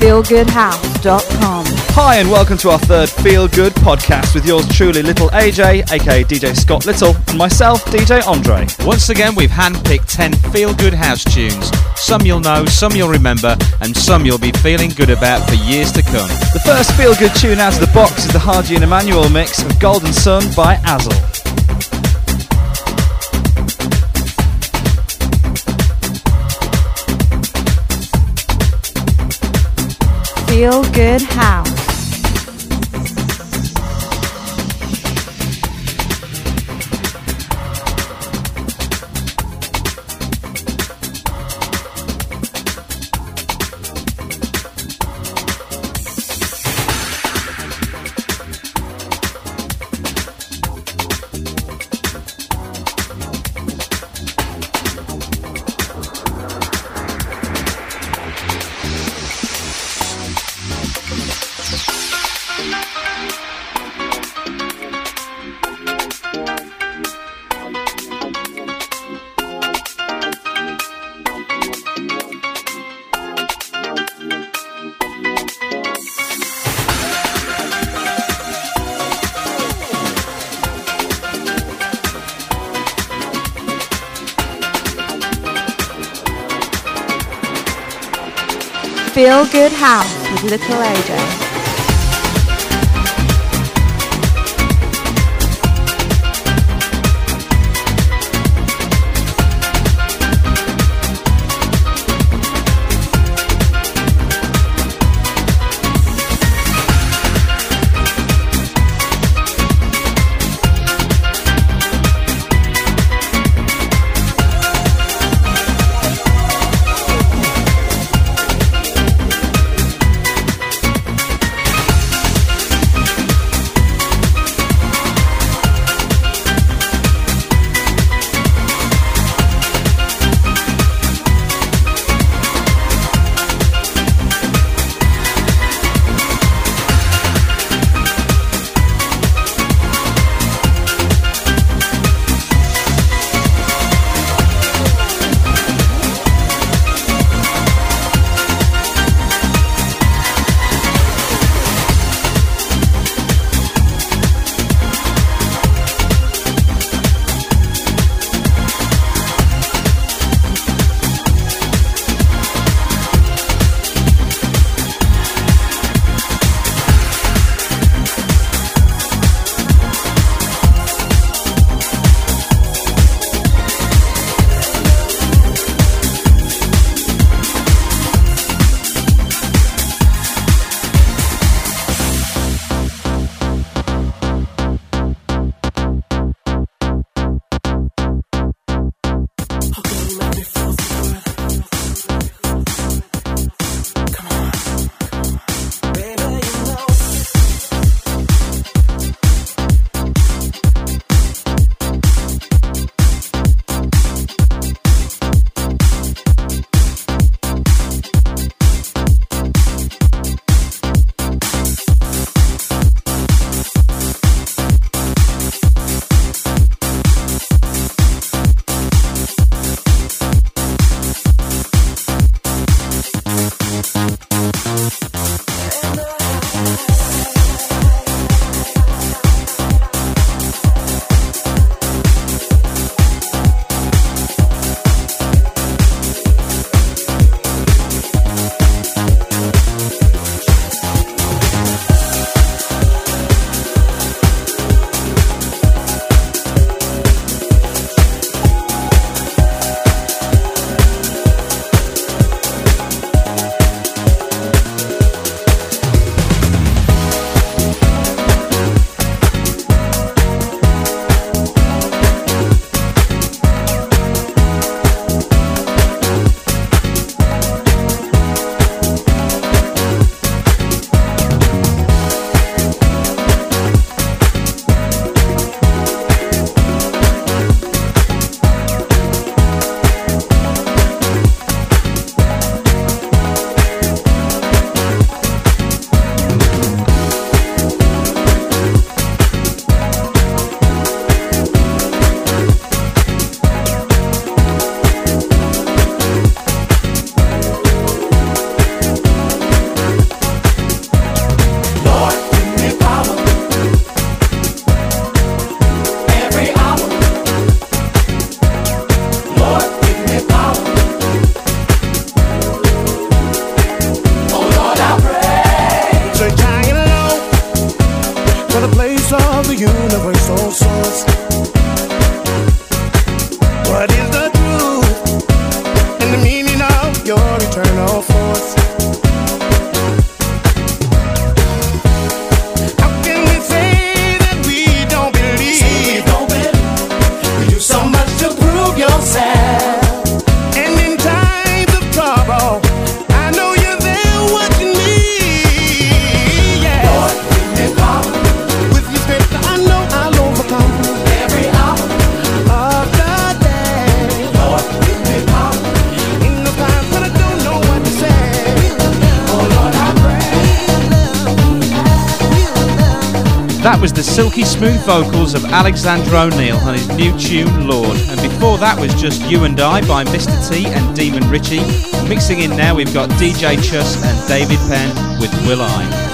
feelgoodhouse.com. Hi and welcome to our third Feel Good podcast with yours truly, Little AJ, aka DJ Scott Little, and myself, DJ Andre. Once again, we've handpicked 10 Feel Good house tunes. Some you'll know, some you'll remember, and some you'll be feeling good about for years to come. The first Feel Good tune out of the box is the Hardy and Emmanuel mix of Golden Sun by Azel. Feel Good House. Feel Good House with Little AJ. That was the silky smooth vocals of Alexander O'Neal on his new tune Lord, and before that was Just You and I by Mr. T and Demon Ritchie. Mixing in now we've got DJ Chus and David Penn with Will I.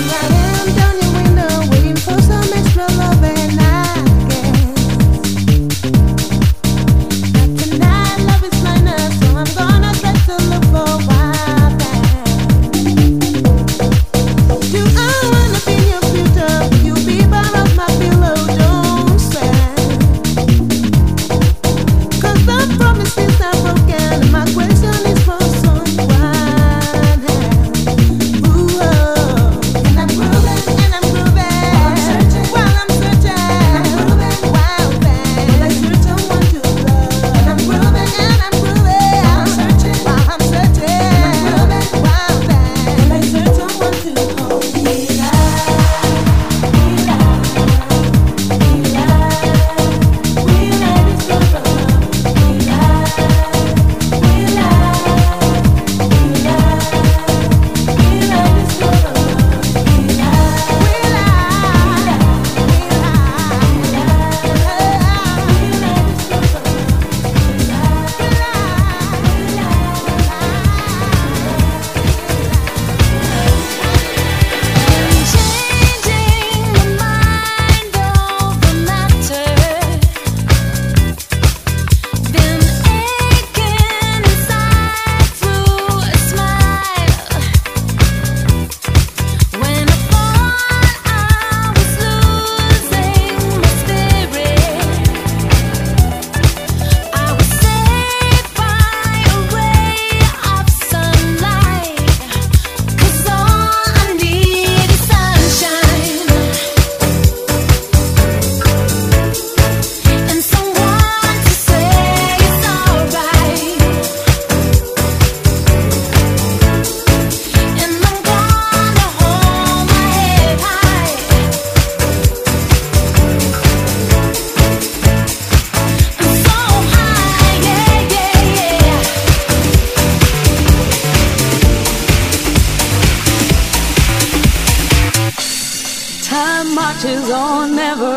marches on, never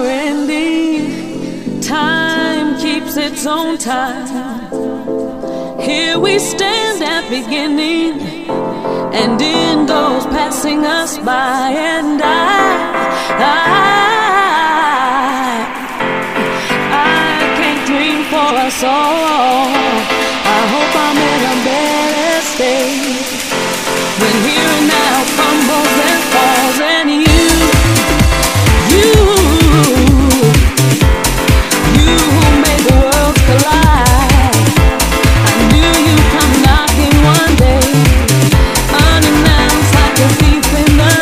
ending. Time keeps its own time. Here we stand at beginning, and in goes passing us by. And I can't dream for us all. I hope I'm in a better state when here and now crumbles and falls. And you who made the worlds collide, I knew you'd come knocking one day, unannounced like a thief in the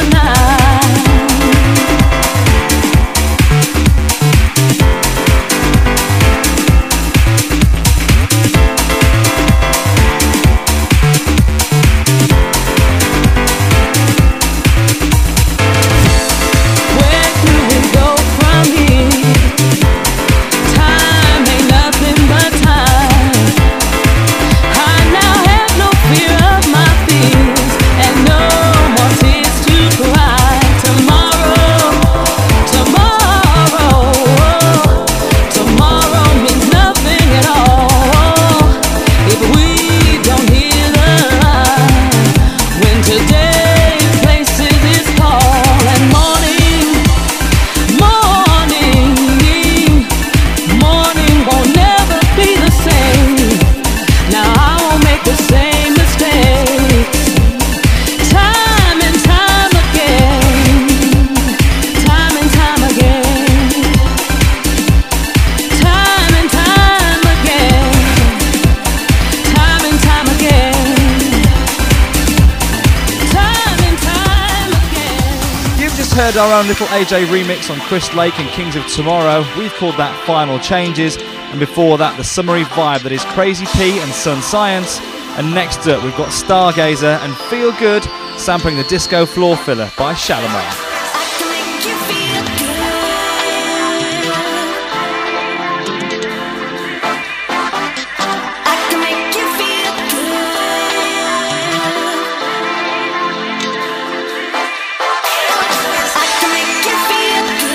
our own little AJ remix on Chris Lake and Kings of Tomorrow. We've called that Final Changes, and before that the summery vibe that is Crazy P and Sun Science. And next up we've got Stargazer and Feel Good, sampling the Disco Floor Filler by Shalimar. I can make you feel good.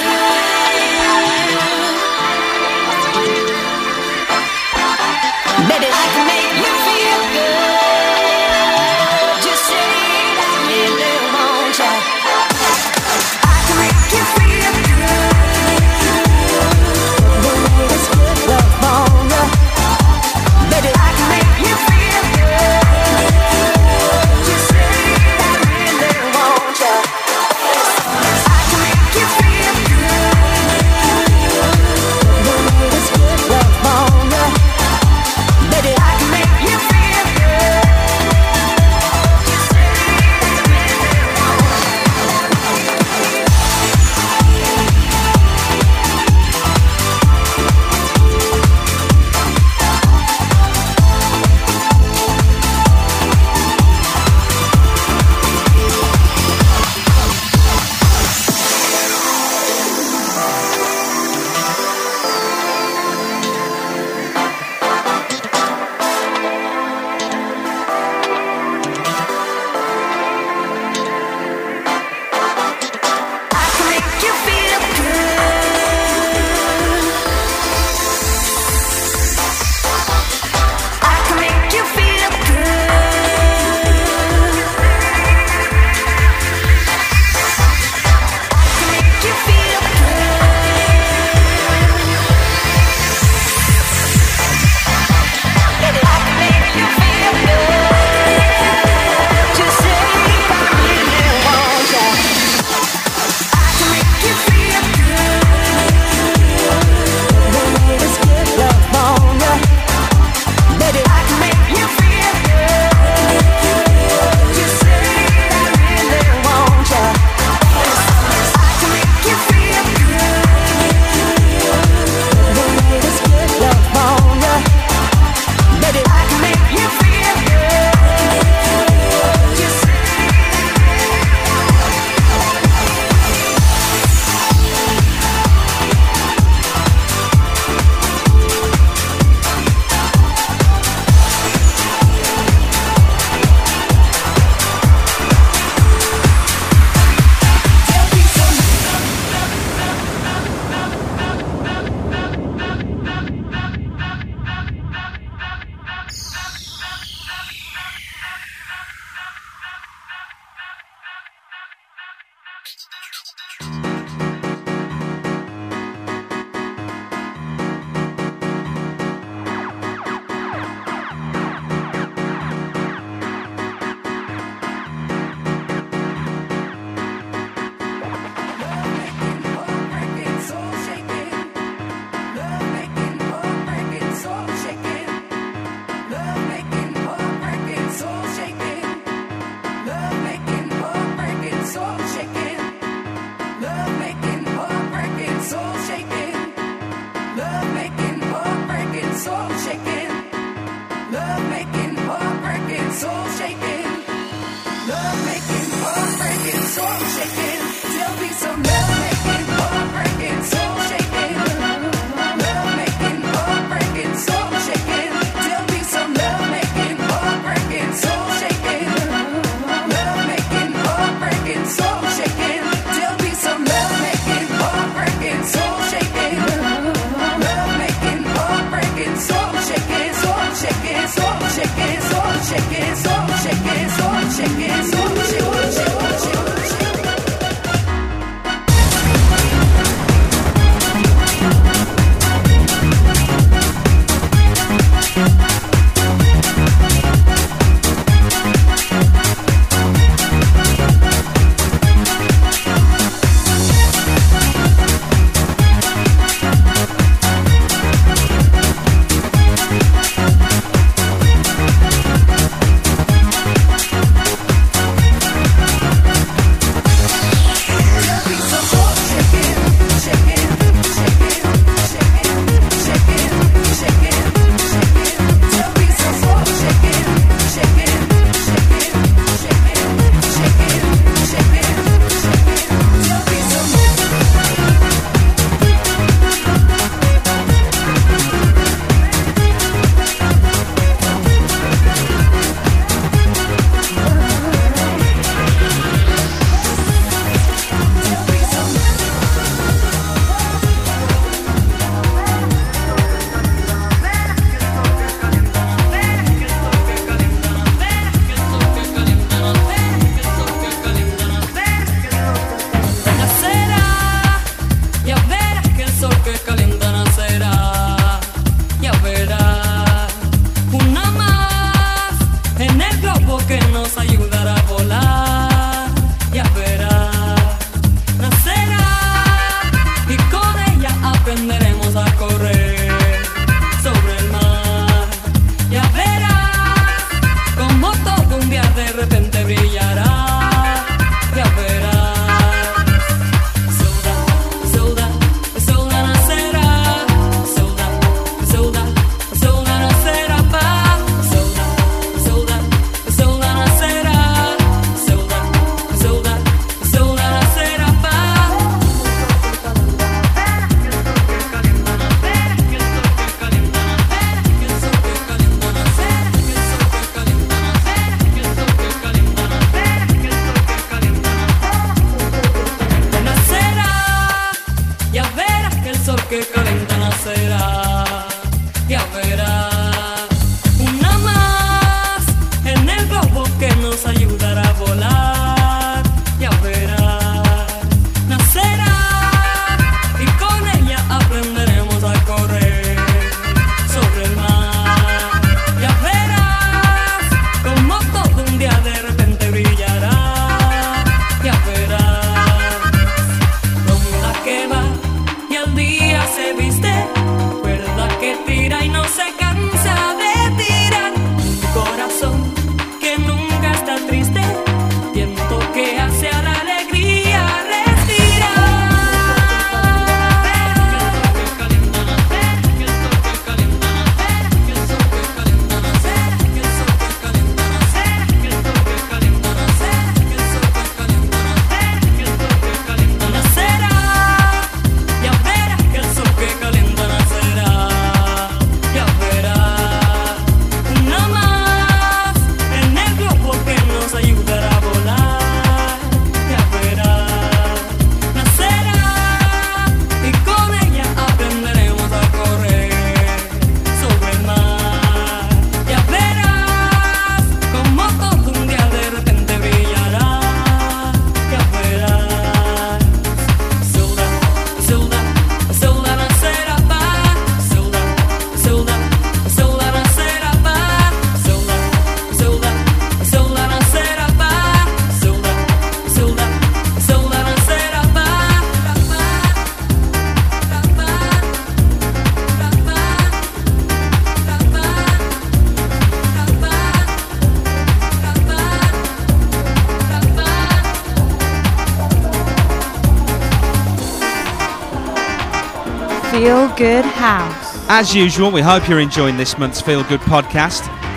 Feel Good House. As usual, we hope you're enjoying this month's Feel Good podcast.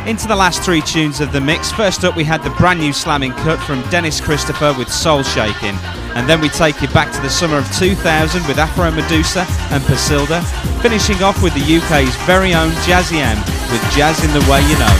Into the last 3 tunes of the mix. First up we had the brand new slamming cut from Dennis Christopher with Soul Shaking, and then we take you back to the summer of 2000 with Afro Medusa and Pasilda, finishing off with the UK's very own Jazzy M with Jazz in the Way You Know.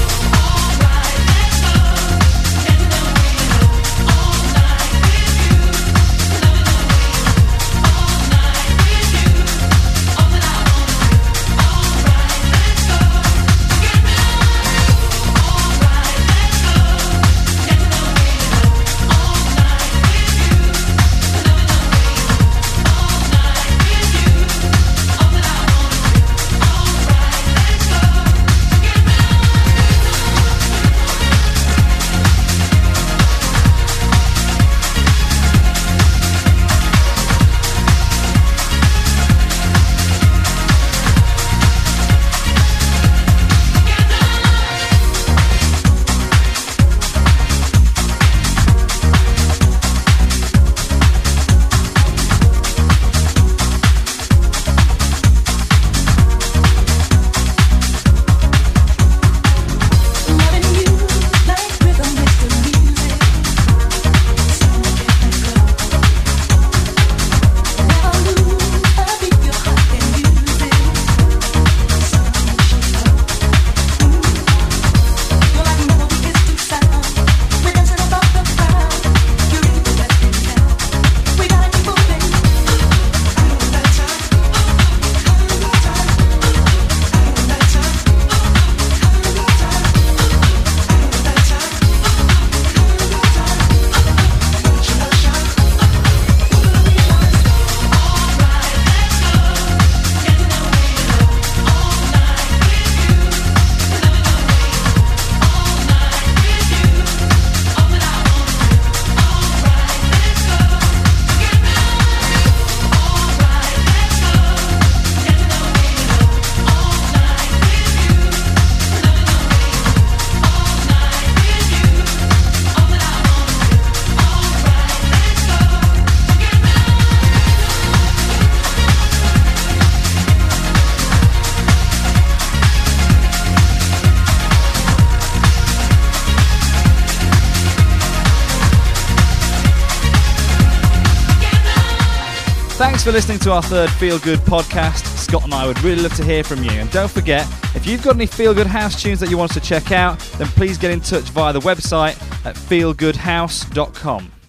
Thanks for listening to our third Feel Good podcast. Scott and I would really love to hear from you. And don't forget, if you've got any Feel Good House tunes that you want us to check out, then please get in touch via the website at feelgoodhouse.com.